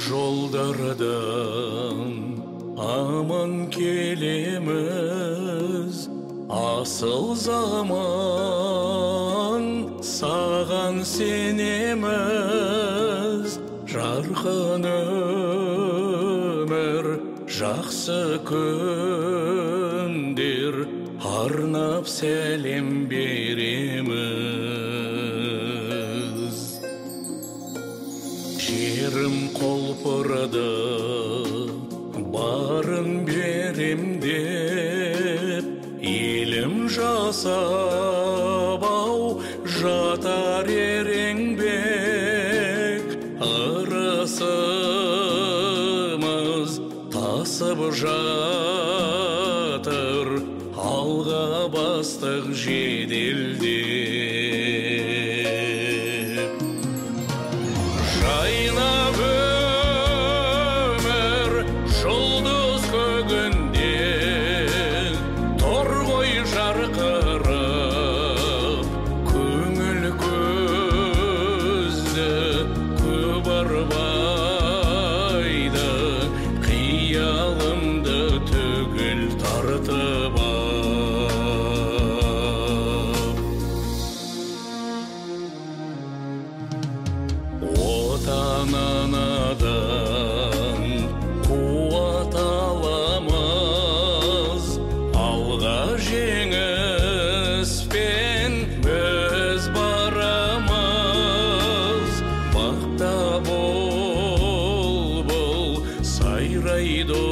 жолдардан аман келеміз, асыл заман саған сенеміз. Жарқын өмір, жақсы күндер арнап сәлем береміз. Жерім қолпырды, барын берем деп, елім жасап ау жатар ереңбек. Ырысымыз тасып жатыр, алға бастық жеделдеп. Жайнап өмір жұлдыз көгінде, торғой жарқырап, көңіл көзді көп арбайды, қиялымды түгіл тартып ап. Отан анадан қуат аламыз, алға жеңіспен біз барамыз. Бақта бұлбұл сайрайды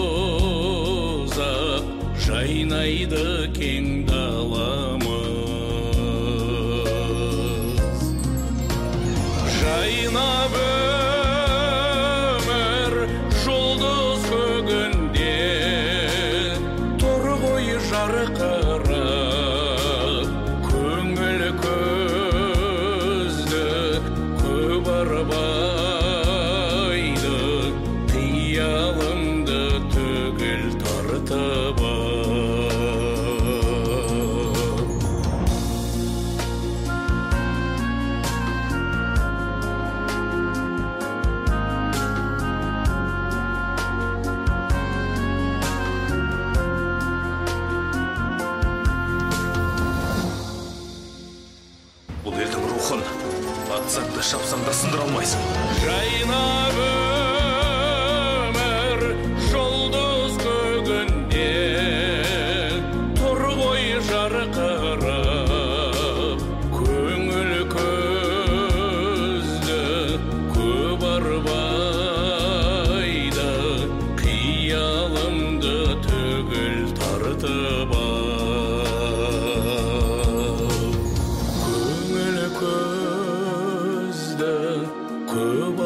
ұзақ, жайнайды кең даламыз. Жайнап өмір жұлдыз көгінде, торғой жарқырап, көңіл көзді көп арбайды, қиялымды түгіл тартып ап. Бұл елдің рухын атсаң да шапсаң да сындыра алмайсың. Жайнап өмір жұлдыз көгінде, торғой жарқырап, көңіл көзді көп арбайды, қиялымды түгіл тартып ап. Көңіл көзді көп